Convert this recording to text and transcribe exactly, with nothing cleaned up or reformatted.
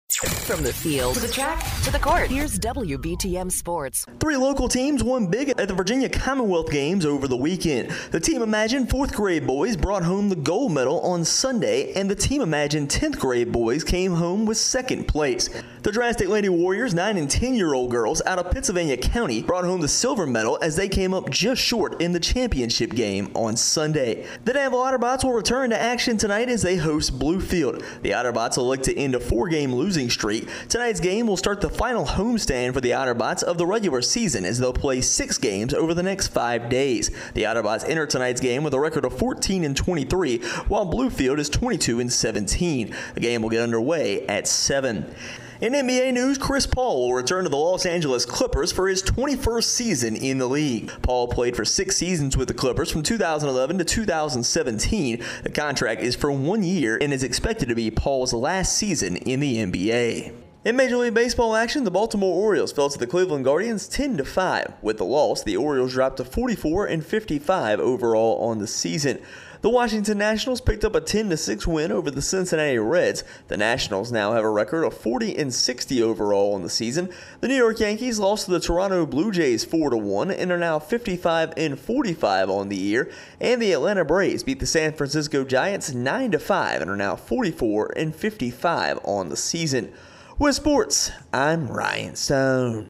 From the field to the track to the court, here's W B T M Sports. Three local teams won big at the Virginia Commonwealth Games over the weekend. The Team Imagine fourth grade boys brought home the gold medal on Sunday, and the Team Imagine tenth grade boys came home with second place. The Drastic Lady Warriors nine and ten-year-old girls out of Pittsylvania County brought home the silver medal as they came up just short in the championship game on Sunday. The Danville Otterbots will return to action tonight as they host Bluefield. The Otterbots will look to end a four-game losing streak. Tonight's game will start the final homestand for the Otterbots of the regular season as they'll play six games over the next five days. The Otterbots enter tonight's game with a record of fourteen and twenty-three, while Bluefield is twenty-two and seventeen. The game will get underway at seven. In N B A news, Chris Paul will return to the Los Angeles Clippers for his twenty-first season in the league. Paul played for six seasons with the Clippers from two thousand eleven to two thousand seventeen. The contract is for one year and is expected to be Paul's last season in the N B A. In Major League Baseball action, the Baltimore Orioles fell to the Cleveland Guardians ten to five. With the loss, the Orioles dropped to forty-four and fifty-five overall on the season. The Washington Nationals picked up a ten to six win over the Cincinnati Reds. The Nationals now have a record of forty and sixty overall on the season. The New York Yankees lost to the Toronto Blue Jays four to one and are now fifty-five and forty-five on the year. And the Atlanta Braves beat the San Francisco Giants nine to five and are now forty-four and fifty-five on the season. With sports, I'm Ryan Stone.